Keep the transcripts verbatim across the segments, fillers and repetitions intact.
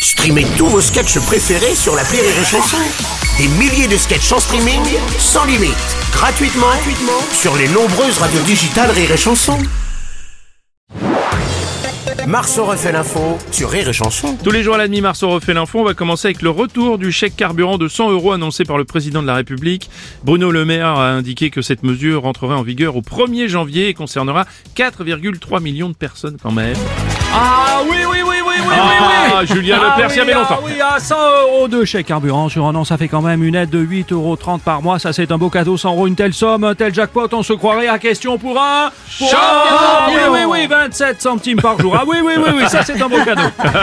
Streamez tous vos sketchs préférés sur l'appli Rire et Chanson. Des milliers de sketchs en streaming, sans limite, gratuitement, gratuitement sur les nombreuses radios digitales Rire et Chanson. Marceau refait l'info sur Rire et Chanson. Tous les jours à la demi, Marceau refait l'info. On va commencer avec le retour du chèque carburant de cent euros annoncé par le président de la République. Bruno Le Maire a indiqué que cette mesure rentrerait en vigueur au premier janvier et concernera quatre virgule trois millions de personnes quand même. Ah oui, oui, oui, oui, oui, Ah, oui, oui. Julien Ah Lepers, il y oui, avait ah longtemps. oui, à cent euros de chèque carburant sur un an, ça fait quand même une aide de huit euros trente par mois. Ça, c'est un beau cadeau. cent euros, une telle somme, un tel jackpot, on se croirait à question pour un... Pour Champion. Ah oui, oui, oui, vingt-sept centimes par jour. Ah oui, oui, oui, oui, ça, c'est un beau cadeau.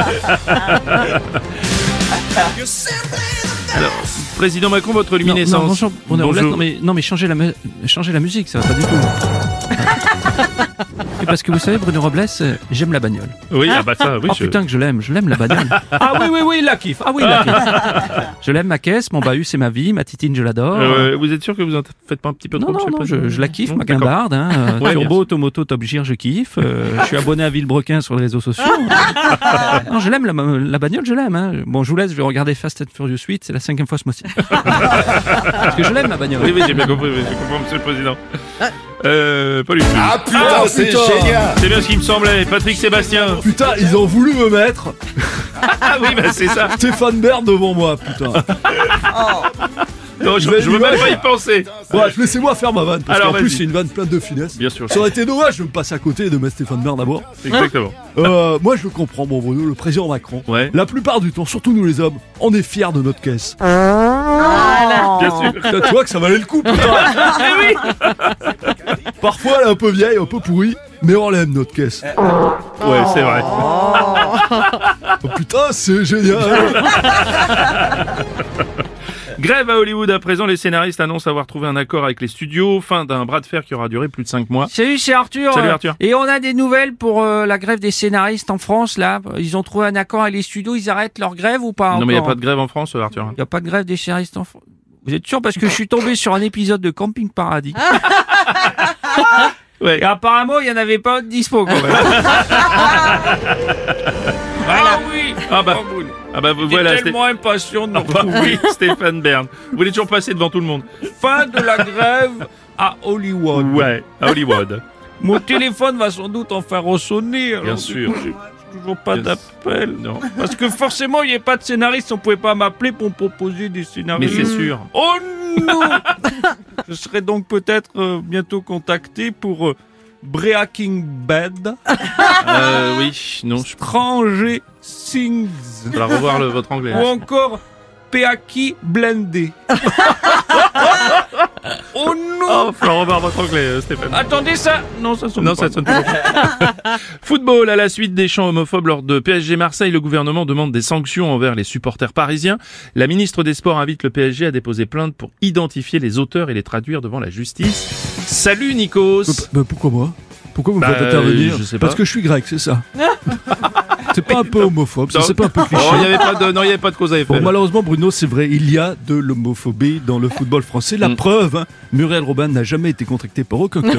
Alors, président Macron, votre Non, luminescence. non, non, non, non, mais, non, mais changez la, mu- changez la musique, ça va pas du tout. Et parce que vous savez, Bruno Robles, euh, j'aime la bagnole. Oui, ah bah ça, oui. Oh je... putain que je l'aime, je l'aime la bagnole. Ah oui, oui, oui, il la kiffe. Ah oui, il la kiffe. Je l'aime, ma caisse, mon bahut, c'est ma vie, ma titine, je l'adore. Euh, vous êtes sûr que vous en faites pas un petit peu trop, Non, non, monsieur non, le je, président je la kiffe, Non, ma d'accord. guimbarde. Hein, euh, Ouais, Turbo, bien Automoto, Top Gear, je kiffe. Euh, je suis abonné à Villebrequin sur les réseaux sociaux. Non, je l'aime, la, la bagnole, je l'aime. Hein. Bon, je vous laisse, je vais regarder Fast and Furious huit, c'est la cinquième fois ce mois-ci. Parce que je l'aime, ma bagnole. Oui, oui, j'ai bien compris, oui, j'ai compris, monsieur le président. Euh, pas du tout. Ah putain, Ah, c'est putain. génial. C'est bien ce qui me semblait. Patrick Sébastien. Putain, ils ont voulu me mettre Ah oui, bah c'est ça. Stéphane Bern devant moi, putain. Non, je, Mais je veux l'image- même pas y penser. Bref, laissez-moi faire ma vanne, parce Alors, qu'en plus vas-y. c'est une vanne pleine de finesse. Bien sûr. Ça aurait été dommage de me passer à côté et de mettre Stéphane Bern d'abord. Exactement. Euh, moi je le comprends, bon Bruno, le président Macron. Ouais. La plupart du temps, surtout nous les hommes, on est fiers de notre caisse. Bien sûr. Putain, tu vois que ça valait le coup, putain. Parfois elle est un peu vieille, un peu pourrie, mais on l'aime notre caisse. Ouais, c'est vrai. Oh putain, c'est génial. Grève à Hollywood à présent, les scénaristes annoncent avoir trouvé un accord avec les studios, fin d'un bras de fer qui aura duré plus de cinq mois. Salut, c'est Arthur. Salut, Euh, Arthur. Et on a des nouvelles pour euh, la grève des scénaristes en France, là. Ils ont trouvé un accord avec les studios, ils arrêtent leur grève ou pas Non mais il n'y a encore pas de grève en France, Arthur. Il n'y a pas de grève des scénaristes en France. Vous êtes sûr? Parce que je suis tombé sur un épisode de Camping Paradis. Ouais. Et apparemment, il n'y en avait pas de dispo, quand même. Ah oui. Ah bah, Oh, Bruno. ah bah vous J'étais voilà. Sté- tellement impatient de nous Ah bah retrouver. oui, Stéphane Bern. Vous voulez toujours passer devant tout le monde. Fin de la grève à Hollywood. Ouais, à Hollywood. Mon téléphone va sans doute en faire ressonner. Bien alors, sûr. du coup, j'ai toujours pas Bien d'appel. Non. Parce que forcément, il n'y a pas de scénariste, on pouvait pas m'appeler pour me proposer des Mais scénarios. c'est sûr. Oh non. Je serai donc peut-être euh, bientôt contacté pour euh, Breaking Bad, Euh, oui, non, je Stranger Things vais revoir le, votre anglais. ou encore Peaky Blendé. Oh non. Oh, faut revoir votre anglais, euh, Stéphane. Attendez ça. Non, ça sonne Non, pas. ça sonne toujours pas. Football, à la suite des chants homophobes lors de P S G Marseille, le gouvernement demande des sanctions envers les supporters parisiens. La ministre des Sports invite le P S G à déposer plainte pour identifier les auteurs et les traduire devant la justice. Salut Nikos. Bah, pourquoi moi? Pourquoi vous me Bah, faites intervenir? je sais Parce pas. que je suis grec, c'est ça. C'est pas un peu homophobe, ça, Non. c'est pas un peu cliché. Oh, il y avait pas de, non, il y avait pas de cause à effet. Bon, malheureusement, Bruno, c'est vrai, il y a de l'homophobie dans le football français. La Mm. preuve, hein, Muriel Robin n'a jamais été contracté par aucun club.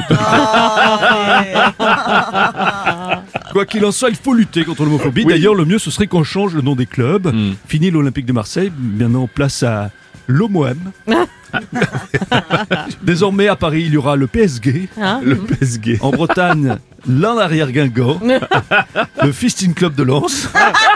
Quoi qu'il en soit, il faut lutter contre l'homophobie. Oui. D'ailleurs, le mieux, ce serait qu'on change le nom des clubs. Mm. Fini l'Olympique de Marseille, maintenant place à l'O M O M. Désormais, à Paris, il y aura le P S G. Le P S G. En Bretagne, l'En Arrière Guingamp. Le Fisting Club de Lens.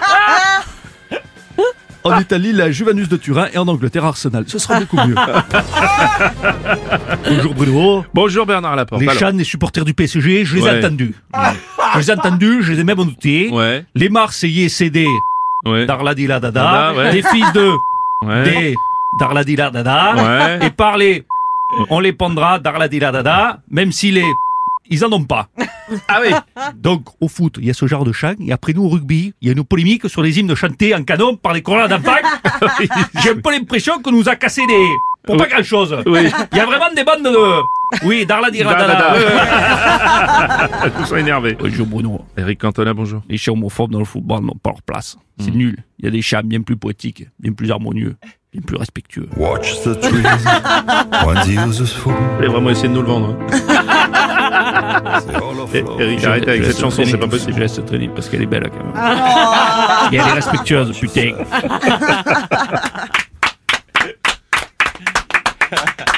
En Italie, la Juventus de Turin. Et en Angleterre, Arsenal. Ce sera beaucoup mieux. Bonjour Bruno. Bonjour Bernard Laporte. Les Alors. chans des supporters du P S G, je les Ouais. ai entendus. Je les ai entendus, je les ai même notés. Ouais, Les Marseillais, c'est des ouais. Darladila Dada. Dada, ouais. Des fils de Ouais. des Darladila Dada. Ouais. Et par les, on les pendra Darladila Dada, même si les, ils en ont pas. Ah oui. Donc, au foot, il y a ce genre de chant, et après nous, au rugby, il y a une polémique sur les hymnes chantés en canon par les chorales d'enfants. J'ai un peu l'impression qu'on nous a cassé des... Pour pas grand chose. Oui. Il y a vraiment des bandes de... Oui, Darla dira Da, da, Dala. da. Ouais, ouais. Tous sont énervés. Bonjour Bruno. Eric Cantona, bonjour. Les chats homophobes dans le football n'ont pas leur place. C'est nul. Il y a des chats bien plus poétiques, bien plus harmonieux, bien plus respectueux. Watch the trees, one uses food. Vous voulez vraiment essayer de nous le vendre. Hein. Eh, Eric, arrête avec cette chanson, c'est pas possible. Je laisse traîner parce qu'elle est belle quand même. Et elle est respectueuse, putain.